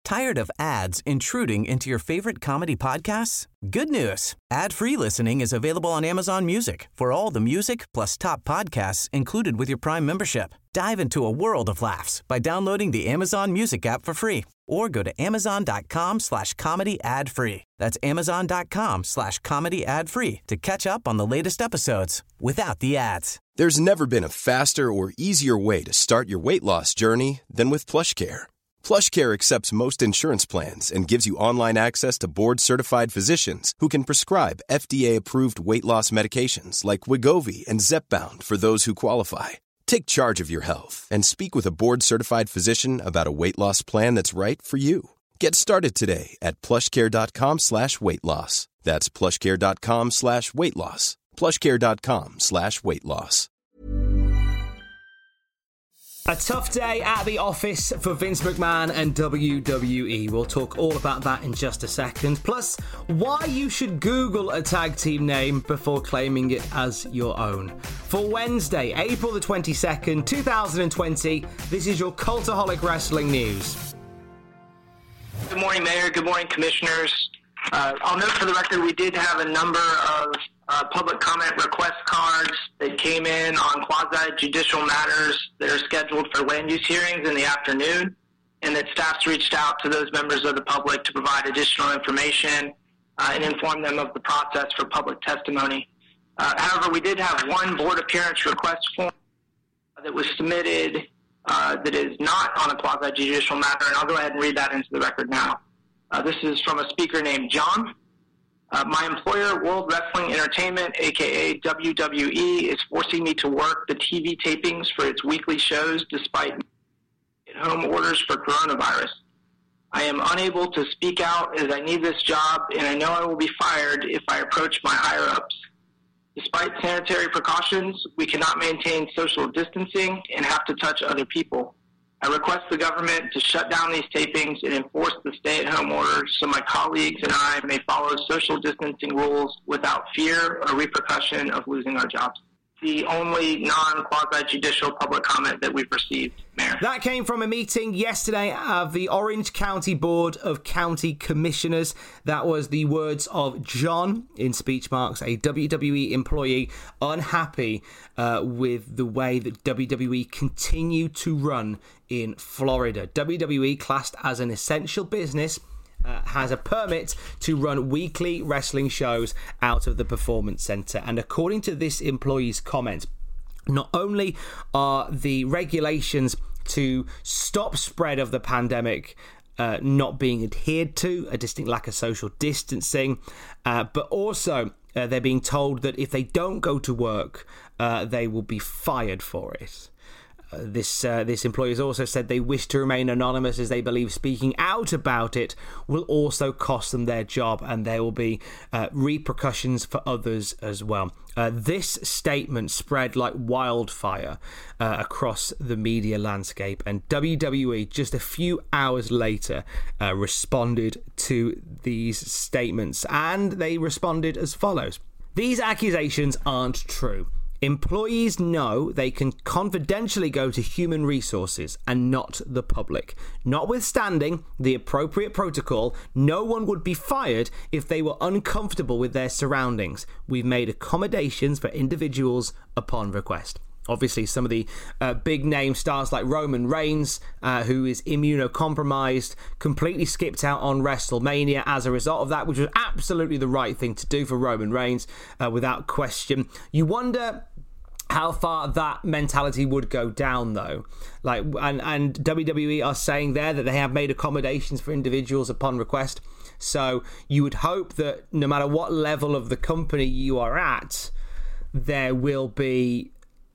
Tired of ads intruding into your favorite comedy podcasts? Good news. Ad-free listening is available on Amazon Music for all the music plus top podcasts included with your Prime membership. Dive into a world of laughs by downloading the Amazon Music app for free or go to amazon.com/comedy ad-free. That's amazon.com/comedy ad-free to catch up on the latest episodes without the ads. There's never been a faster or easier way to start your weight loss journey than with PlushCare. PlushCare accepts most insurance plans and gives you online access to board-certified physicians who can prescribe FDA-approved weight loss medications like Wegovy and Zepbound for those who qualify. Take charge of your health and speak with a board-certified physician about a weight loss plan that's right for you. Get started today at plushcare.com/weight loss. That's plushcare.com/weight loss. plushcare.com/weight loss. A tough day at the office for Vince McMahon and WWE. We'll talk all about that in just a second. Plus, why you should Google a tag team name before claiming it as your own. For Wednesday, April the 22nd, 2020, this is your Cultaholic Wrestling News. Good morning, Mayor. Good morning, Commissioners. I'll note for the record we did have a number of public comment request cards that came in on quasi-judicial matters that are scheduled for land use hearings in the afternoon, and that staff's reached out to those members of the public to provide additional information and inform them of the process for public testimony. However, we did have one board appearance request form that was submitted that is not on a quasi-judicial matter, and I'll go ahead and read that into the record now. This is from a speaker named John. My employer, World Wrestling Entertainment, a.k.a. WWE, is forcing me to work the TV tapings for its weekly shows despite at-home orders for coronavirus. I am unable to speak out as I need this job, and I know I will be fired if I approach my higher-ups. Despite sanitary precautions, we cannot maintain social distancing and have to touch other people. I request the government to shut down these tapings and enforce the stay-at-home orders so my colleagues and I may follow social distancing rules without fear or repercussion of losing our jobs. The only non-quasi-judicial public comment that we've received, Mayor. That came from a meeting yesterday of the Orange County Board of County Commissioners. That was the words of John, in speech marks, a WWE employee unhappy with the way that WWE continue to run in Florida. WWE, classed as an essential business, has a permit to run weekly wrestling shows out of the Performance Center. And according to this employee's comment, not only are the regulations to stop spread of the pandemic not being adhered to, a distinct lack of social distancing, but also they're being told that if they don't go to work, they will be fired for it. This employee has also said they wish to remain anonymous as they believe speaking out about it will also cost them their job, and there will be repercussions for others as well. This statement spread like wildfire across the media landscape, and WWE just a few hours later responded to these statements, and they responded as follows. These accusations aren't true. Employees know they can confidentially go to human resources and not the public. Notwithstanding the appropriate protocol, no one would be fired if they were uncomfortable with their surroundings. We've made accommodations for individuals upon request. Obviously, some of the big name stars like Roman Reigns, who is immunocompromised, completely skipped out on WrestleMania as a result of that, which was absolutely the right thing to do for Roman Reigns, without question. You wonder how far that mentality would go down, though. And WWE are saying there that they have made accommodations for individuals upon request. So you would hope that no matter what level of the company you are at, there will be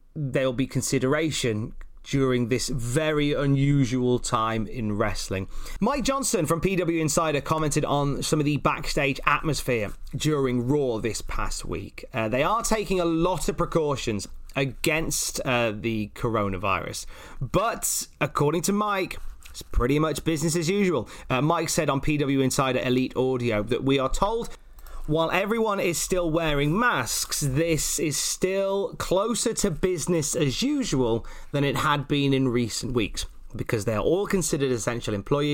consideration during this very unusual time in wrestling. Mike Johnson from PW Insider commented on some of the backstage atmosphere during Raw this past week. They are taking a lot of precautions against the coronavirus, but according to Mike, it's pretty much business as usual. Mike said on PW Insider Elite Audio that we are told while everyone is still wearing masks, this is still closer to business as usual than it had been in recent weeks, because they are all considered essential employees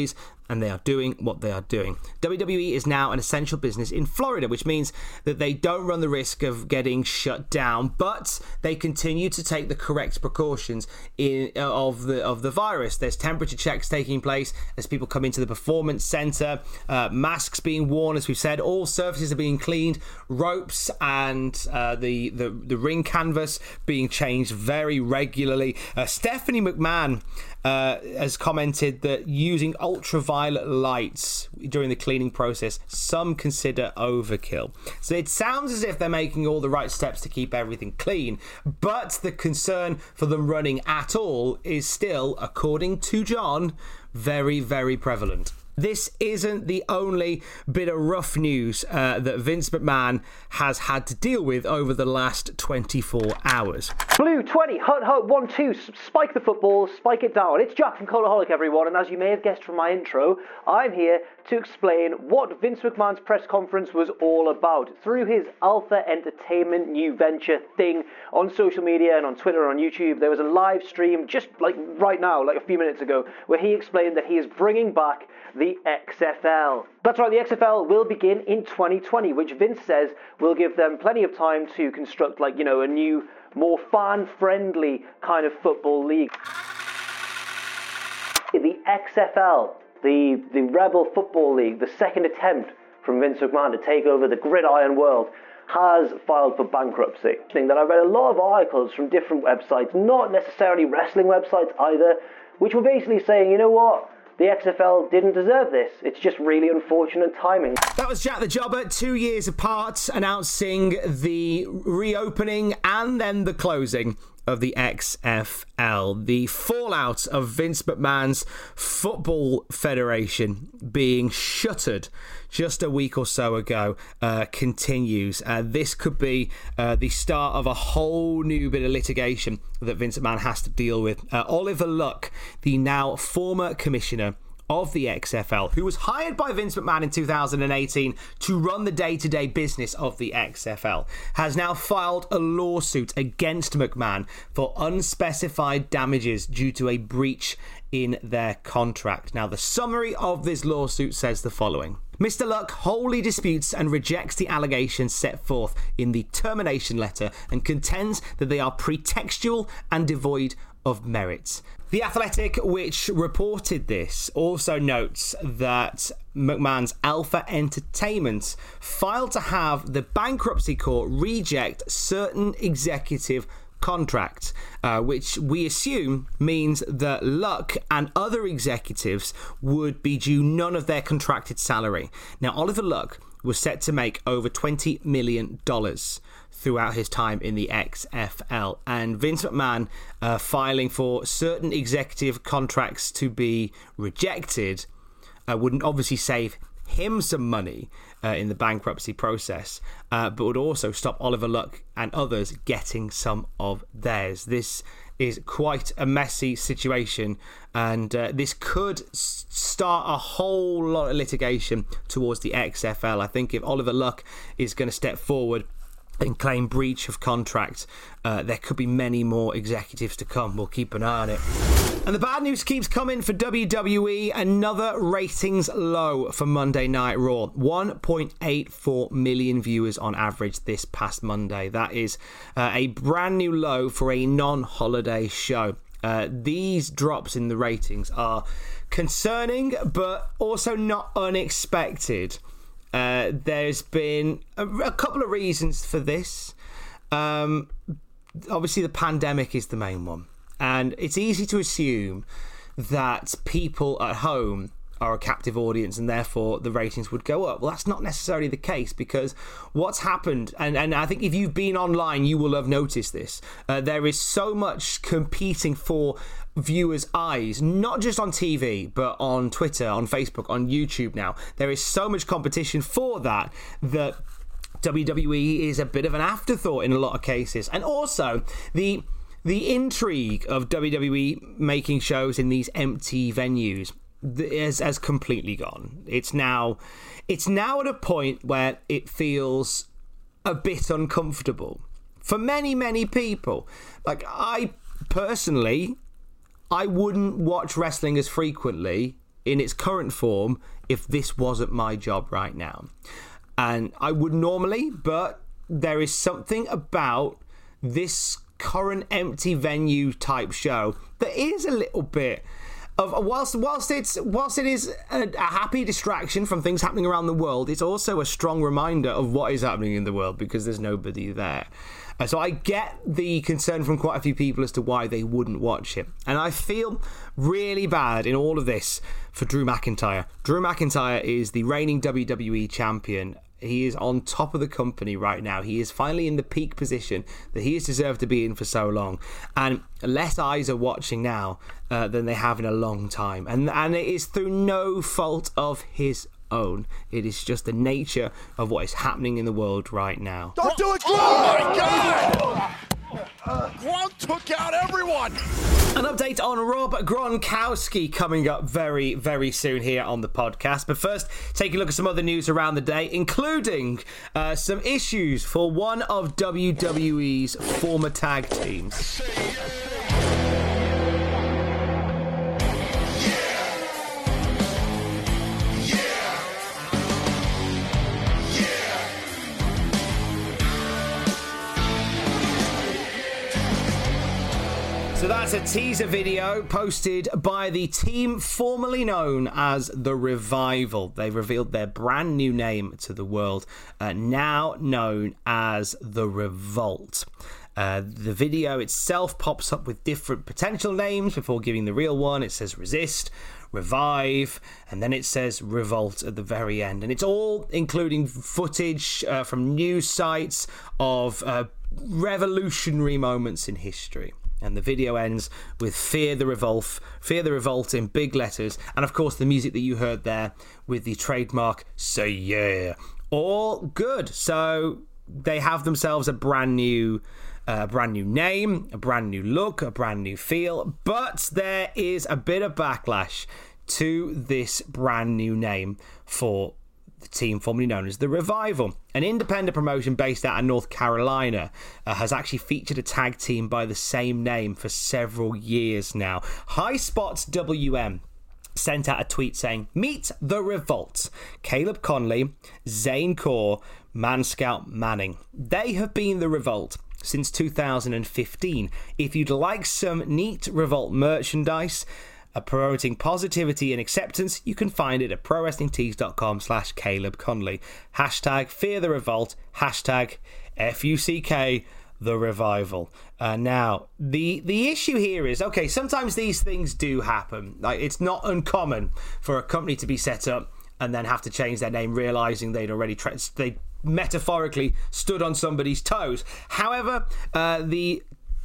and they are doing what they are doing. WWE is now an essential business in Florida, which means that they don't run the risk of getting shut down, but they continue to take the correct precautions of the virus. There's temperature checks taking place as people come into the performance center, masks being worn, as we've said, all surfaces are being cleaned, ropes and the ring canvas being changed very regularly. Stephanie McMahon has commented that using ultraviolet lights during the cleaning process some consider overkill. So it sounds as if they're making all the right steps to keep everything clean, but the concern for them running at all is still, according to John, very, very prevalent. This isn't the only bit of rough news that Vince McMahon has had to deal with over the last 24 hours. Blue 20, hut 1-2, spike the football, spike it down. It's Jack from Coldaholic, everyone, and as you may have guessed from my intro, I'm here to explain what Vince McMahon's press conference was all about through his Alpha Entertainment new venture thing on social media and on Twitter and on YouTube. There was a live stream just like right now, like a few minutes ago, where he explained that he is bringing back the XFL. That's right, the XFL will begin in 2020, which Vince says will give them plenty of time to construct, like, you know, a new, more fan-friendly kind of football league. The XFL, the Rebel Football League, the second attempt from Vince McMahon to take over the gridiron world, has filed for bankruptcy. I think that I read a lot of articles from different websites, not necessarily wrestling websites either, which were basically saying, you know what? The XFL didn't deserve this. It's just really unfortunate timing. That was Jack the Jobber, 2 years apart, announcing the reopening and then the closing of the XFL. The fallout of Vince McMahon's Football Federation being shuttered just a week or so ago continues. This could be the start of a whole new bit of litigation that Vince McMahon has to deal with. Oliver Luck, the now former commissioner of the XFL, who was hired by Vince McMahon in 2018 to run the day-to-day business of the XFL, has now filed a lawsuit against McMahon for unspecified damages due to a breach in their contract. Now, the summary of this lawsuit says the following. Mr. Luck wholly disputes and rejects the allegations set forth in the termination letter and contends that they are pretextual and devoid of merit. The Athletic, which reported this, also notes that McMahon's Alpha Entertainment filed to have the bankruptcy court reject certain executive contracts, which we assume means that Luck and other executives would be due none of their contracted salary. Now, Oliver Luck was set to make over $20 million throughout his time in the XFL, and Vince McMahon filing for certain executive contracts to be rejected wouldn't obviously save him some money in the bankruptcy process, but would also stop Oliver Luck and others getting some of theirs. This is quite a messy situation, and this could start a whole lot of litigation towards the XFL. I think if Oliver Luck is going to step forward and claim breach of contract, there could be many more executives to come. We'll keep an eye on it. And the bad news keeps coming for WWE. Another ratings low for Monday Night Raw. 1.84 million viewers on average this past Monday. That is a brand new low for a non-holiday show. These drops in the ratings are concerning, but also not unexpected. There's been a couple of reasons for this. Obviously, the pandemic is the main one. And it's easy to assume that people at home are a captive audience and therefore the ratings would go up. Well, that's not necessarily the case, because what's happened, and I think if you've been online, you will have noticed this, there is so much competing for viewers' eyes, not just on TV, but on Twitter, on Facebook, on YouTube now. There is so much competition for that WWE is a bit of an afterthought in a lot of cases. And also, the intrigue of WWE making shows in these empty venues has completely gone. It's now at a point where it feels a bit uncomfortable for many people. Like, I personally, I wouldn't watch wrestling as frequently in its current form if this wasn't my job right now. And I would normally, but there is something about this current empty venue type show that is a little bit of, whilst it is a happy distraction from things happening around the world, it's also a strong reminder of what is happening in the world because there's nobody there. So I get the concern from quite a few people as to why they wouldn't watch it. And I feel really bad in all of this for Drew McIntyre. Drew McIntyre is the reigning WWE champion. He is on top of the company right now. He is finally in the peak position that he has deserved to be in for so long. And less eyes are watching now than they have in a long time. And it is through no fault of his own. It is just the nature of what is happening in the world right now. Don't do it, Gronk! Oh, my God! Gronk took out everyone! An update on Rob Gronkowski coming up very, very soon here on the podcast. But first, take a look at some other news around the day, including some issues for one of WWE's former tag teams. So that's a teaser video posted by the team formerly known as The Revival. They've revealed their brand new name to the world, now known as The Revolt. The video itself pops up with different potential names before giving the real one. It says Resist, Revive, and then it says Revolt at the very end. And it's all including footage from news sites of revolutionary moments in history. And the video ends with Fear the Revolt in big letters. And of course, the music that you heard there with the trademark Say Yeah. All good. So they have themselves a brand new name, a brand new look, a brand new feel. But there is a bit of backlash to this brand new name for the team formerly known as The Revival. An independent promotion based out of North Carolina has actually featured a tag team by the same name for several years now. High Spots WM sent out a tweet saying, "Meet The Revolt, Caleb Conley, Zane Core, Man Scout Manning. They have been The Revolt since 2015. If you'd like some neat Revolt merchandise, promoting positivity and acceptance, you can find it at prowrestlingtees.com/Caleb Conley. Hashtag Fear the Revolt. Hashtag FUCK The Revival." Now, the issue here is, okay, sometimes these things do happen. Like, it's not uncommon for a company to be set up and then have to change their name, realizing they'd already they metaphorically stood on somebody's toes. However, the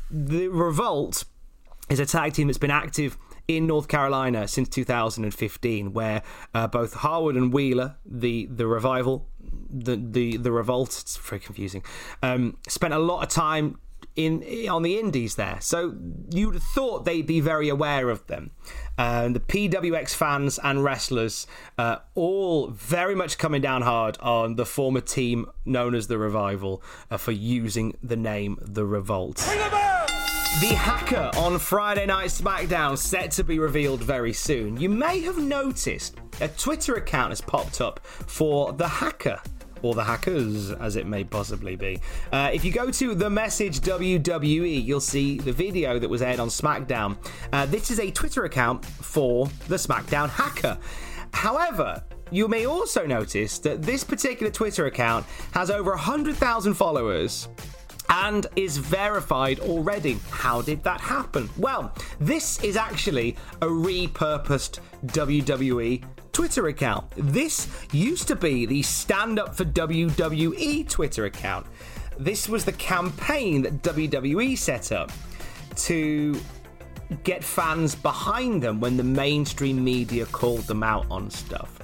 Revolt is a tag team that's been active in North Carolina since 2015, where both Harwood and Wheeler, the Revival, the Revolt, it's very confusing, spent a lot of time on the indies there. So you'd have thought they'd be very aware of them. The PWX fans and wrestlers all very much coming down hard on the former team known as The Revival for using the name The Revolt. The Hacker on Friday Night SmackDown, set to be revealed very soon. You may have noticed a Twitter account has popped up for The Hacker, or The Hackers, as it may possibly be. If you go to The Message WWE, you'll see the video that was aired on SmackDown. This is a Twitter account for the SmackDown Hacker. However, you may also notice that this particular Twitter account has over 100,000 followers and is verified already. How did that happen? Well, this is actually a repurposed WWE Twitter account. This used to be the Stand Up for WWE Twitter account. This was the campaign that WWE set up to get fans behind them when the mainstream media called them out on stuff.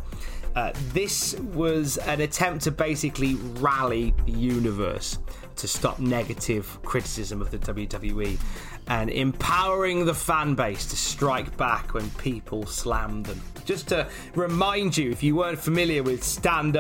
This was an attempt to basically rally the universe to stop negative criticism of the WWE and empowering the fan base to strike back when people slam them. Just to remind you, if you weren't familiar with Stand Up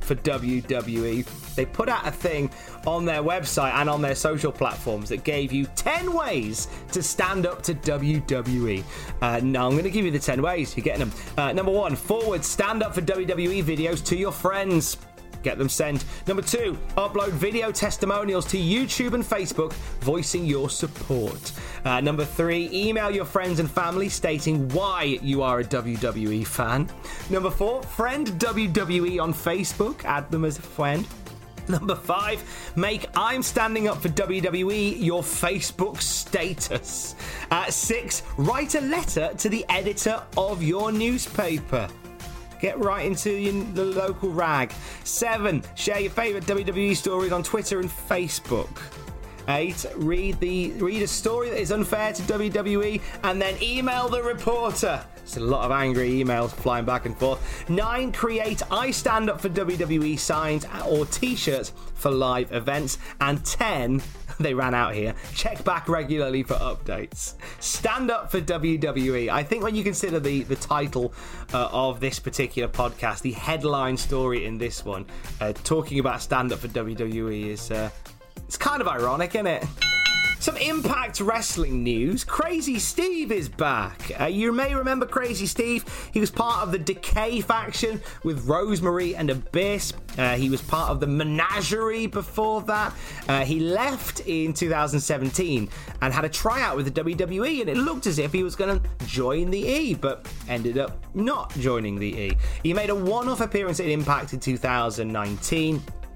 for WWE. They put out a thing on their website and on their social platforms that gave you 10 ways to stand up to WWE. Now, I'm going to give you the 10 ways. You're getting them. Number 1, forward stand up for WWE videos to your friends. Get them sent. Number 2, upload video testimonials to YouTube and Facebook voicing your support. Number 3, email your friends and family stating why you are a WWE fan. Number 4, friend WWE on Facebook. Add them as a friend. Number 5, make I'm standing up for WWE your Facebook status. 6, write a letter to the editor of your newspaper. Get right into the local rag. 7, share your favourite WWE stories on Twitter and Facebook. 8, read a story that is unfair to WWE and then email the reporter. It's a lot of angry emails flying back and forth. 9, create I Stand Up for WWE signs or t-shirts for live events. And 10, they ran out here, check back regularly for updates. Stand up for WWE. I think when you consider the title of this particular podcast, the headline story in this one, talking about stand up for WWE is it's kind of ironic, isn't it? Some Impact Wrestling news. Crazy Steve is back. You may remember Crazy Steve. He was part of the Decay faction with Rosemary and Abyss. He was part of the Menagerie before that. He left in 2017 and had a tryout with the WWE, and it looked as if he was going to join the E, but ended up not joining the E. He made a one-off appearance at Impact in 2019.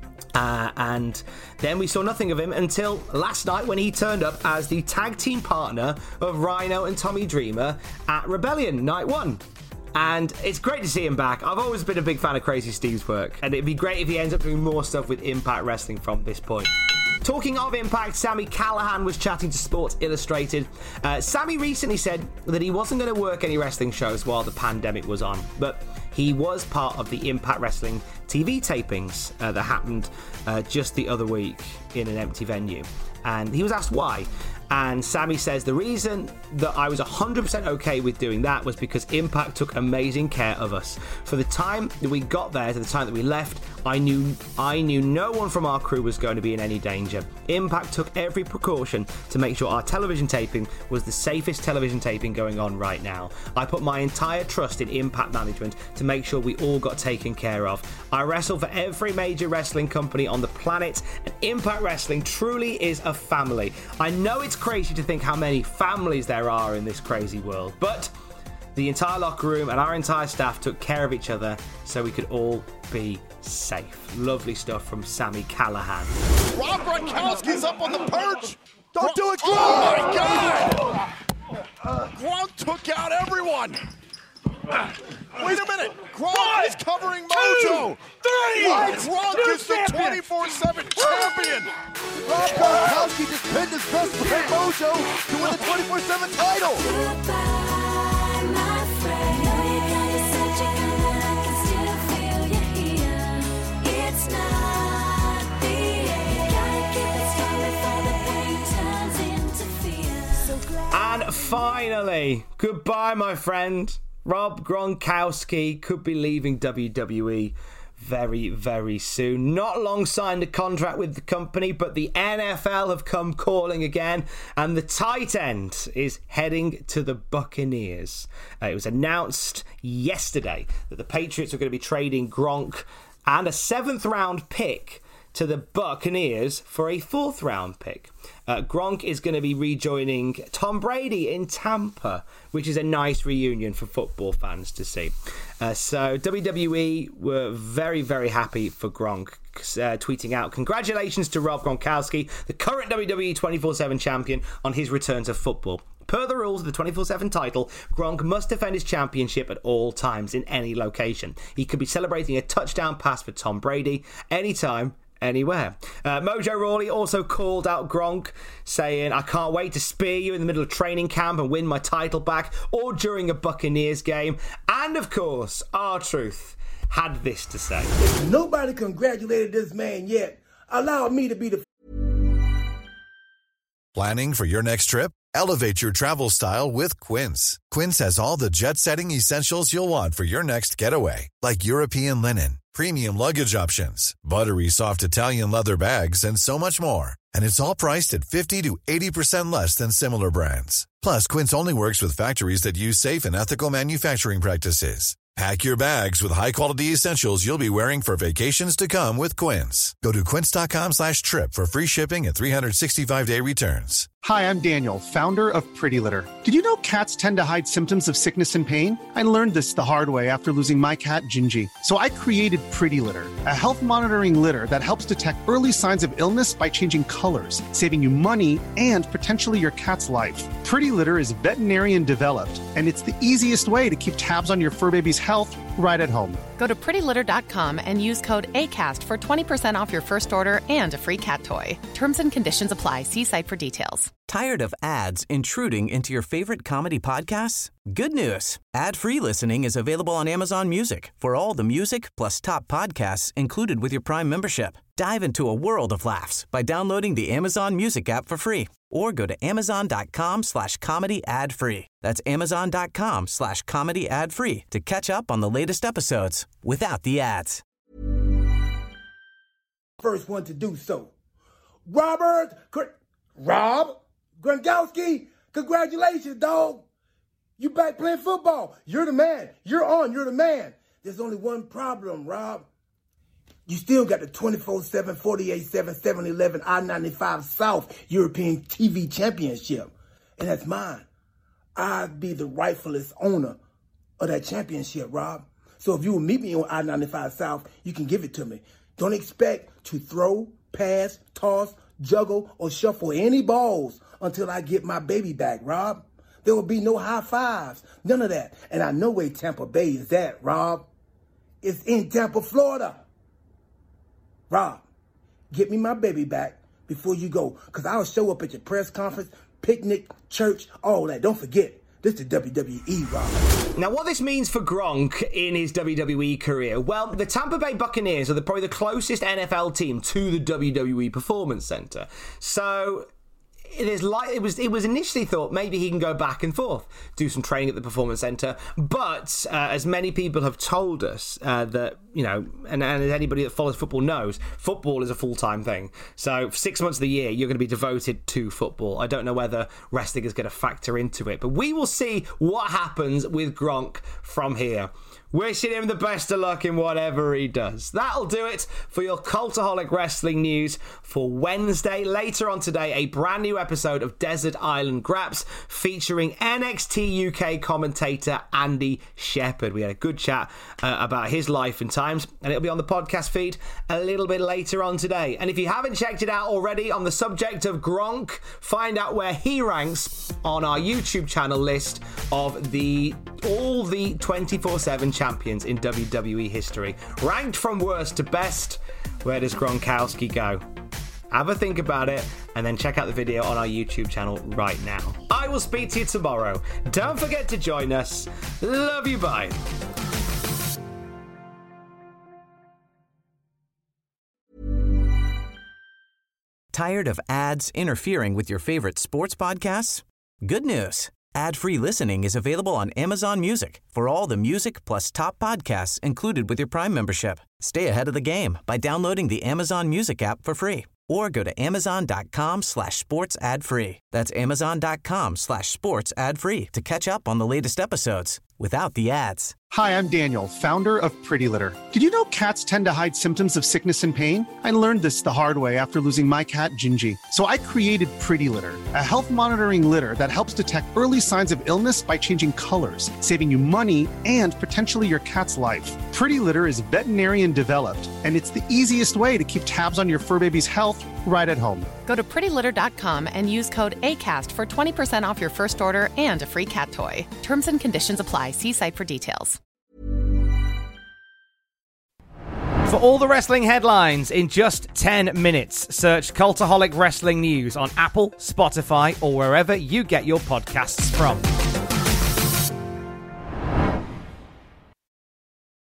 And then we saw nothing of him until last night when he turned up as the tag team partner of Rhino and Tommy Dreamer at Rebellion Night 1. And it's great to see him back. I've always been a big fan of Crazy Steve's work, and it'd be great if he ends up doing more stuff with Impact Wrestling from this point. Talking of Impact, Sami Callihan was chatting to Sports Illustrated. Sami recently said that he wasn't going to work any wrestling shows while the pandemic was on, but he was part of the Impact Wrestling TV tapings that happened just the other week in an empty venue. And he was asked why. And Sami says the reason that I was 100% okay with doing that was because Impact took amazing care of us. For the time that we got there to the time that we left, I knew no one from our crew was going to be in any danger. Impact took every precaution to make sure our television taping was the safest television taping going on right now. I put my entire trust in Impact Management to make sure we all got taken care of. I wrestle for every major wrestling company on the planet, and Impact Wrestling truly is a family. I know it's crazy to think how many families there are in this crazy world, but the entire locker room and our entire staff took care of each other so we could all be safe. Lovely stuff from Sami Callihan. Rob Gronkowski's up on the perch. Don't do it, Gronk! Oh my God! Gronk took out everyone. Wait a minute. Gronk is covering Mojo. 3! Gronk is the 24/7 champion. Rob Gronkowski just pinned his best friend Mojo to win the 24/7 title. And finally, goodbye, my friend. Rob Gronkowski could be leaving WWE very, very soon. Not long signed a contract with the company, but the NFL have come calling again, and the tight end is heading to the Buccaneers. It was announced yesterday that the Patriots are going to be trading Gronk and a 7th round pick to the Buccaneers for a 4th round pick. Gronk is going to be rejoining Tom Brady in Tampa, which is a nice reunion for football fans to see. So WWE were very, very happy for Gronk, tweeting out, "Congratulations to Rob Gronkowski, the current WWE 24/7 champion, on his return to football. Per the rules of the 24/7 title, Gronk must defend his championship at all times in any location. He could be celebrating a touchdown pass for Tom Brady anytime, anywhere." Mojo Rawley also called out Gronk, saying, "I can't wait to spear you in the middle of training camp and win my title back, or during a Buccaneers game." And of course, R-Truth had this to say. Nobody congratulated this man yet. Allow me to be the... Planning for your next trip? Elevate your travel style with Quince. Quince has all the jet-setting essentials you'll want for your next getaway, like European linen, premium luggage options, buttery soft Italian leather bags, and so much more. And it's all priced at 50 to 80% less than similar brands. Plus, Quince only works with factories that use safe and ethical manufacturing practices. Pack your bags with high-quality essentials you'll be wearing for vacations to come with Quince. Go to quince.com/trip for free shipping and 365-day returns. Hi, I'm Daniel, founder of Pretty Litter. Did you know cats tend to hide symptoms of sickness and pain? I learned this the hard way after losing my cat, Gingy. So I created Pretty Litter, a health monitoring litter that helps detect early signs of illness by changing colors, saving you money and potentially your cat's life. Pretty Litter is veterinarian developed, and it's the easiest way to keep tabs on your fur baby's health right at home. Go to prettylitter.com and use code ACAST for 20% off your first order and a free cat toy. Terms and conditions apply. See site for details. Tired of ads intruding into your favorite comedy podcasts? Good news. Ad-free listening is available on Amazon Music for all the music plus top podcasts included with your Prime membership. Dive into a world of laughs by downloading the Amazon Music app for free or go to amazon.com/comedy ad-free. That's amazon.com/comedy ad-free to catch up on the latest episodes without the ads. First one to do so. Rob Gronkowski, congratulations, dog. You back playing football. You're the man. You're the man. There's only one problem, Rob. You still got the 24/7, 48/7, 7-Eleven, I-95 South European TV Championship. And that's mine. I'd be the rightfulest owner of that championship, Rob. So if you will meet me on I-95 South, you can give it to me. Don't expect to throw, pass, toss, juggle, or shuffle any balls until I get my baby back, Rob. There will be no high fives, none of that. And I know where Tampa Bay is at, Rob. It's in Tampa, Florida. Rob, get me my baby back before you go, because I'll show up at your press conference, picnic, church, all that. Don't forget, this is the WWE, Rob. Now, what this means for Gronk in his WWE career, well, the Tampa Bay Buccaneers are probably the closest NFL team to the WWE Performance Center. So it was initially thought maybe he can go back and forth, do some training at the Performance Center. But as many people have told us that, you know, and as anybody that follows football knows, football is a full-time thing. So 6 months of the year, you're going to be devoted to football. I don't know whether wrestling is going to factor into it, but we will see what happens with Gronk from here. Wishing him the best of luck in whatever he does. That'll do it for your Cultaholic Wrestling news for Wednesday. Later on today, a brand new episode of Desert Island Graps featuring NXT UK commentator Andy Shepherd. We had a good chat about his life and times, and it'll be on the podcast feed a little bit later on today. And if you haven't checked it out already on the subject of Gronk, find out where he ranks on our YouTube channel list of all the 24/7 champions in WWE history. Ranked from worst to best, where does Gronkowski go? Have a think about it, and then check out the video on our YouTube channel right now. I will speak to you tomorrow. Don't forget to join us. Love you, bye. Tired of ads interfering with your favorite sports podcasts? Good news. Ad-free listening is available on Amazon Music for all the music plus top podcasts included with your Prime membership. Stay ahead of the game by downloading the Amazon Music app for free or go to amazon.com/sports ad free. That's amazon.com/sports ad free to catch up on the latest episodes without the ads. Hi, I'm Daniel, founder of Pretty Litter. Did you know cats tend to hide symptoms of sickness and pain? I learned this the hard way after losing my cat, Gingy. So I created Pretty Litter, a health monitoring litter that helps detect early signs of illness by changing colors, saving you money and potentially your cat's life. Pretty Litter is veterinarian developed, and it's the easiest way to keep tabs on your fur baby's health right at home. Go to prettylitter.com and use code ACAST for 20% off your first order and a free cat toy. Terms and conditions apply. See site for details. For all the wrestling headlines in just 10 minutes, search Cultaholic Wrestling News on Apple, Spotify, or wherever you get your podcasts from.